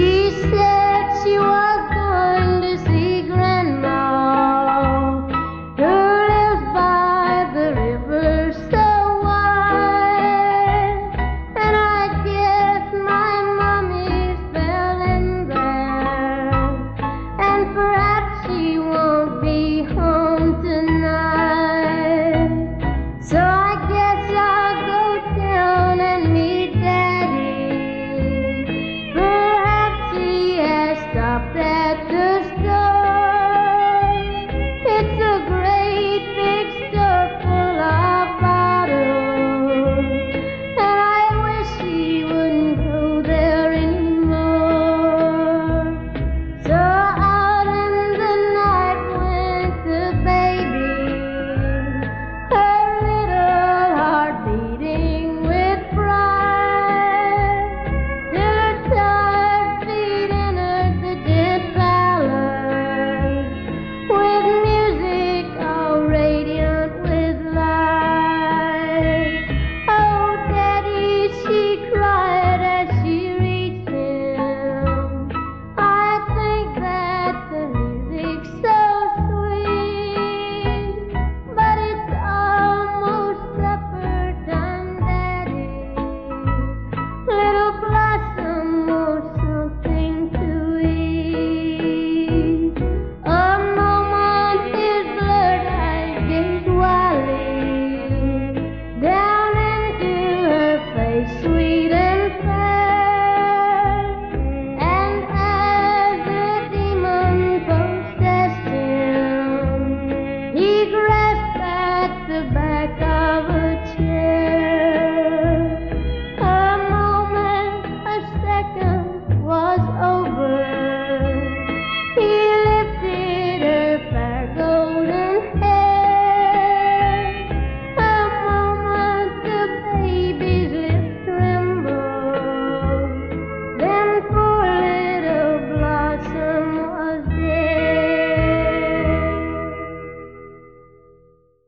She said she was going to see Grandma, who lives by the river so wide. And I guess my mommy's fell in there, and perhaps she won't be home tonight. So I guess I'll go down and meet Daddy. Perhaps he has stopped at